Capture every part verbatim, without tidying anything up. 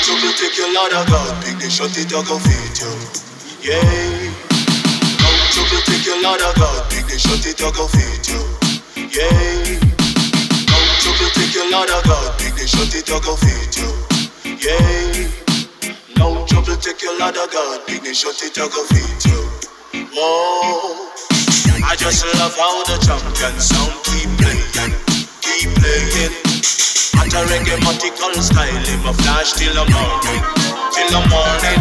trouble take your Lord of God, big they shut it or go feed you. Yeah. Come trouble take your Lord of God, big they shut it or go feed you. Yeah. Come trouble take your Lord of God, big they shut it or go feed you. Yeah. No trouble take your Lord of God, big they shut it or go feed you. Whoa. I just love how the champion sound keep playing, keep playing. At a reggae-matical style, him a flash till the morning, till the morning.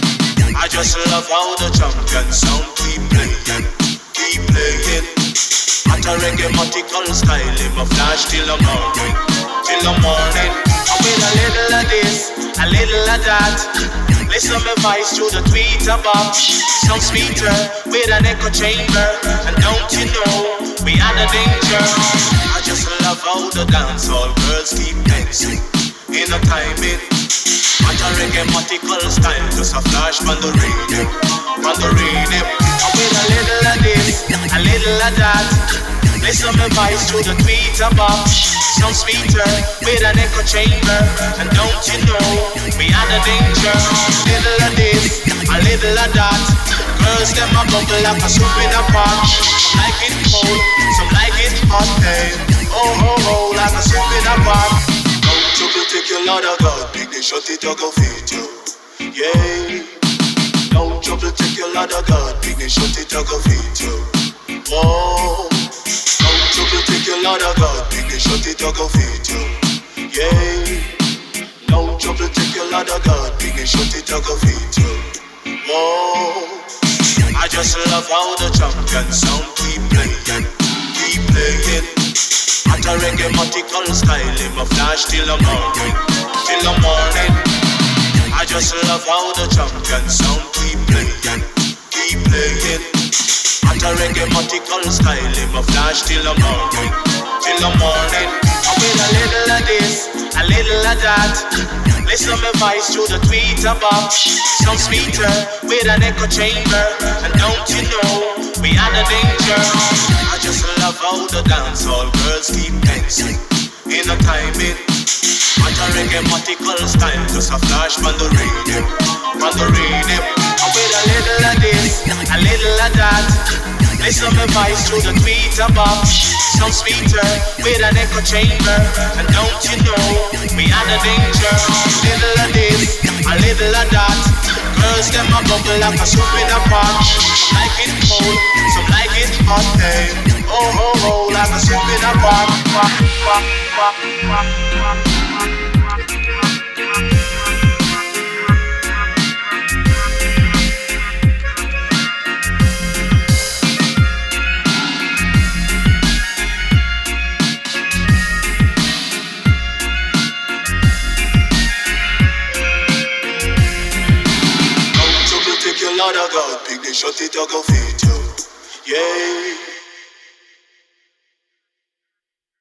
I just love how the champion sound keep playing, keep playing. At a reggae-matical style, him a flash till the morning, till the morning. I with a little of this, a little of that. Listen my voice through the tweeter box. Sound sweeter with an echo chamber. And don't you know, we are the danger. I just love how the dancehall girls keep dancing in a timing. At a reggae-matical style, just a flash from the rhythm, from the rhythm. And with a little of this, a little of that. Listen my voice through the tweeter box. Sound sweeter with an echo chamber. And don't you know, we are the danger. Little of this, a little of that. Girls them a bubble like a soup in a pot. Some like it cold, some like it hot. Hey, oh oh oh, like a soup in a pot. No trouble take your Lord of God, big they shut it or go feed you. Yeah. No trouble take your Lord of God, big they shut it or go feed you. Whoa. No trouble take your Lord of God, big they shut it or go feed you. Yeah. No trouble take your Lord of God, big they shut it or go feed you. Whoa. I just love how the champion sound keep playing, keep playing. At a reggae-matical style, him a flash till the morning, till the morning. I just love how the champion sound keep playing, keep playing. At a reggae-matical style, him a flash till the morning, till the morning. I with a little of this, a little of that. Listen my voice through the tweeter box. Sound sweeter with an echo chamber. And don't you know, we are the danger. I just love how the dancehall girls keep dancing in a timing. At a reggae-matical style, just a flash from the rhythm, from the rhythm. And with a little of this, a little of that. Listen my voice through the tweeter box. Sound sweeter with an echo chamber. And don't you know, we are the danger. Little of this, a little of that. Girls them a bubble like a soup in a pot. Some like it cold, some like it hot. Hey, oh oh oh, like a soup in a pot. Quack, quack, quack, quack, quack. Lord of God, big they shut it or go feed you. Yeah.